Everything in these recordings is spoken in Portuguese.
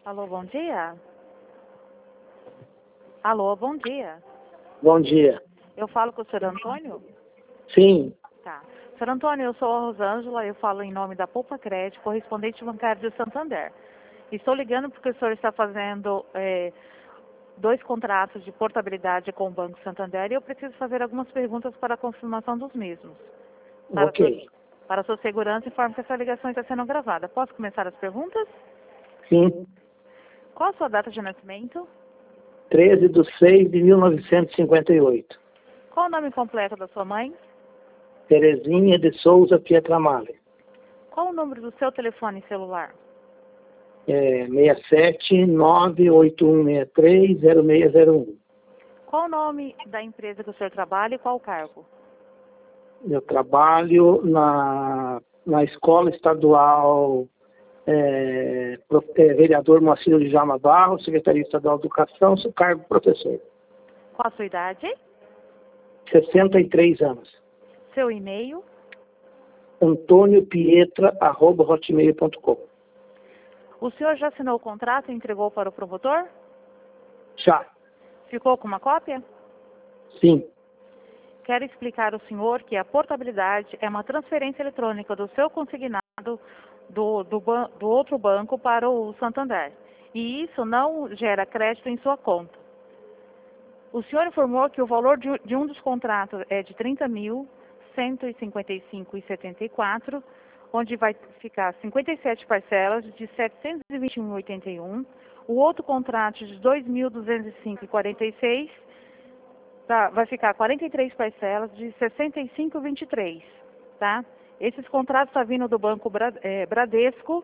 Alô, bom dia. Alô, bom dia. Bom dia. Eu falo com o senhor Antônio? Sim, Tá. Senhor Antônio, eu sou a Rosângela, eu falo em nome da Poupa Crédito, correspondente bancário de Santander. Estou ligando porque o senhor está fazendo 2 contratos de portabilidade com o Banco Santander e eu preciso fazer algumas perguntas para a confirmação dos mesmos. ok. Para sua segurança, informo que essa ligação está sendo gravada. Posso começar as perguntas? Sim, Qual a sua data de nascimento? 13/6/1958. Qual o nome completo da sua mãe? Terezinha de Souza Pietramale. Qual o número do seu telefone celular? 67981630601. Qual o nome da empresa que o senhor trabalha e qual o cargo? Eu trabalho na Escola Estadual Vereador Moacir de Jama Barros, Secretaria Estadual de Educação, sou cargo professor. Qual a sua idade? 63 anos. Seu e-mail? antoniopietra@hotmail.com. O senhor já assinou o contrato e entregou para o promotor? Já. Ficou com uma cópia? Sim. Quero explicar ao senhor que a portabilidade é uma transferência eletrônica do seu consignado do outro banco para o Santander. E isso não gera crédito em sua conta. O senhor informou que o valor de um dos contratos é de 30.155,74, onde vai ficar 57 parcelas de 721,81. O outro contrato de 2.205,46 vai ficar 43 parcelas de 65,23, tá? Esses contratos estão vindo do Banco Bradesco.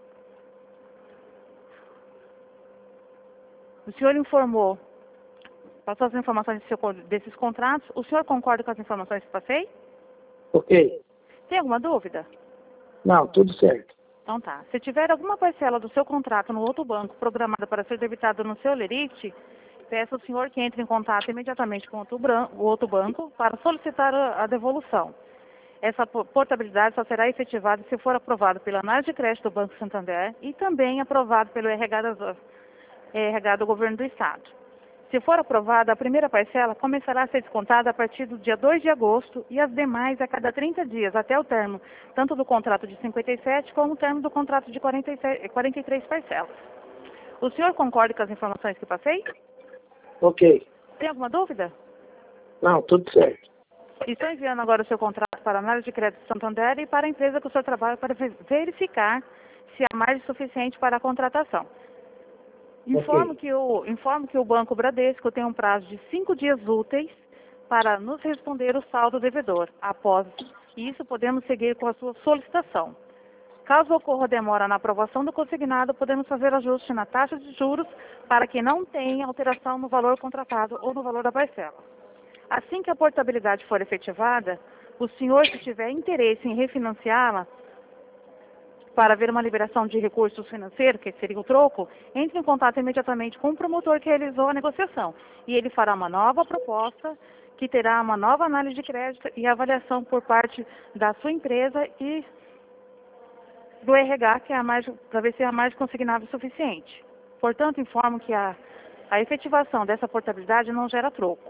O senhor informou, passou as informações desses contratos. O senhor concorda com as informações que passei? Ok. Tem alguma dúvida? Não, tudo certo. Então tá. Se tiver alguma parcela do seu contrato no outro banco programada para ser debitada no seu lerite, peço ao senhor que entre em contato imediatamente com o outro banco para solicitar a devolução. Essa portabilidade só será efetivada se for aprovado pela análise de crédito do Banco Santander e também aprovado pelo RH do Governo do Estado. Se for aprovada, a primeira parcela começará a ser descontada a partir do dia 2 de agosto e as demais a cada 30 dias, até o término tanto do contrato de 57 como o término do contrato de 43 parcelas. O senhor concorda com as informações que passei? Ok. Tem alguma dúvida? Não, tudo certo. Estou enviando agora o seu contrato para a análise de crédito do Santander e para a empresa que o senhor trabalha para verificar se há margem suficiente para a contratação. Informo que o Banco Bradesco tem um prazo de 5 dias úteis para nos responder o saldo devedor. Após isso, podemos seguir com a sua solicitação. Caso ocorra demora na aprovação do consignado, podemos fazer ajuste na taxa de juros para que não tenha alteração no valor contratado ou no valor da parcela. Assim que a portabilidade for efetivada, o senhor, se tiver interesse em refinanciá-la, para haver uma liberação de recursos financeiros, que seria o troco, entre em contato imediatamente com o promotor que realizou a negociação. E ele fará uma nova proposta, que terá uma nova análise de crédito e avaliação por parte da sua empresa e do RH, que é para ver se a margem consignável suficiente. Portanto, informo que a efetivação dessa portabilidade não gera troco.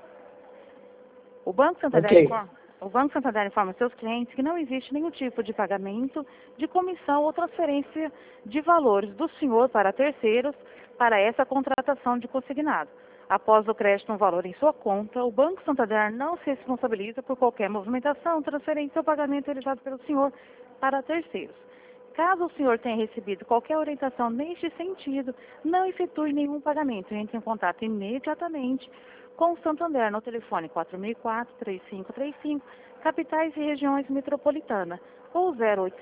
O Banco Santander informa seus clientes que não existe nenhum tipo de pagamento de comissão ou transferência de valores do senhor para terceiros para essa contratação de consignado. Após o crédito no valor em sua conta, o Banco Santander não se responsabiliza por qualquer movimentação, transferência ou pagamento realizado pelo senhor para terceiros. Caso o senhor tenha recebido qualquer orientação neste sentido, não efetue nenhum pagamento. Entre em contato imediatamente com o Santander no telefone 4004-3535, capitais e regiões metropolitanas, ou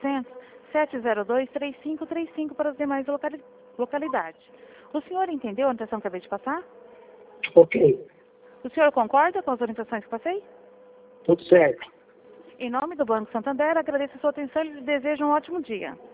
0800-702-3535 para as demais localidades. O senhor entendeu a orientação que acabei de passar? Ok. O senhor concorda com as orientações que passei? Tudo certo. Em nome do Banco Santander, agradeço a sua atenção e lhe desejo um ótimo dia.